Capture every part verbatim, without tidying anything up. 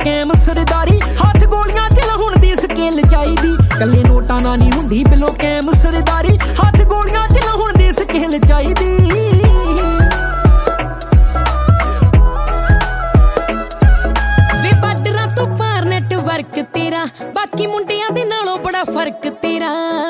cam सरदारी हथ गोलियां चला हुण दी स्केल चाहिदी कल्ले नोटां नाल नहीं हुंदी बिलो कैम सरदारी हथ गोलियां चला हुण दी स्केल चाहिदी फर्क तेरा बाकी मुंडियां दे नालों बड़ा फर्क तेरा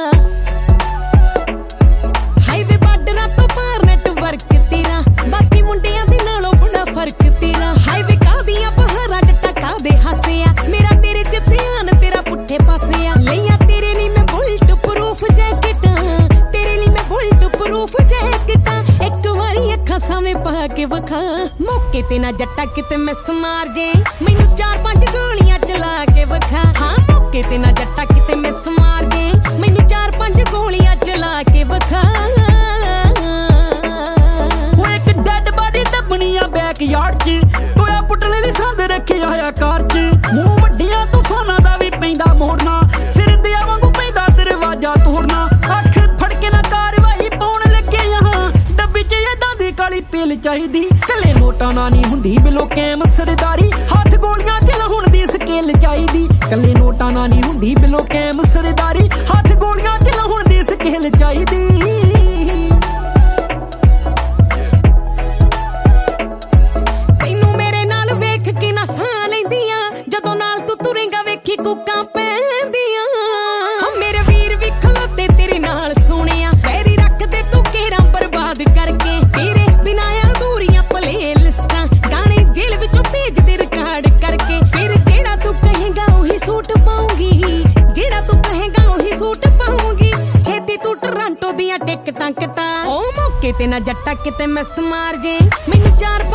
हाईवे बार्डरां तो पार नेटवर्क तेरा बाकी मुंडियां दे नालों बड़ा फर्क तेरा हाईवे कादियां पहाड़ां जट्टा कादे हासे आ मेरा तेरे च ध्यान तेरा पुट्ठे पासे आ लईया तेरे लिए मैं बुलेट प्रूफ जैकेटां तेरे लिए मैं बुलेट प्रूफ जैकेटां एक वारी अखां सावें पा के वखा मौके ते ना जट्टा किते मिस मार जे मैनू चार पांच गोलियां चला के वखा हाँ मौके ते ना जट्टा किते मिस मार जे मैनू चार पांच गोलियां चला के वखा वो एक डेड बॉडी दबनी आ बैक यार्ड च टोया पुटले दी संद रखी आया कार च मूंह वड्डियां तूफानां दा भी पैंदा मोड़ना सिर दे वांगू पैंदा दरवाजा तोड़ना अख फड़ के ना कारवाई पाउण लगे यहां डब्बी च इदां दी काली पील चाहिदी कल्ले नोटां नाल नहीं हुंदी बिलो कैम सरदारी हथ गोलियां चला हुण दी स्केल चाहिदी कल्ले नोटां नाल नहीं हुंदी बिलो कैम सरदारी हथ गोलियां चला हुण दी स्केल चाहिदी तैनू मेरे नाल वेख के ना सां लैंदियां जदों नाल तू तुरेंगा वेखी कुक्कां पैंदियां मेरे वीर भी खलोते तेरे नाल सोहणिया पैरी रख दे तू केरां बर्बाद करके तेरे बिना अधूरियां प्ले लिस्टां गाने जेल विचों भेज दे रिकॉर्ड करके फिर जेड़ा तू कहेगा वही सूट पाऊंगी जेड़ा तू कहेगा वही सूट पाऊंगी छेती तू टोरंटो दियां टिकटां कटा ओ मौके ते ना जट्टा किते मिस मार जे मैनू चार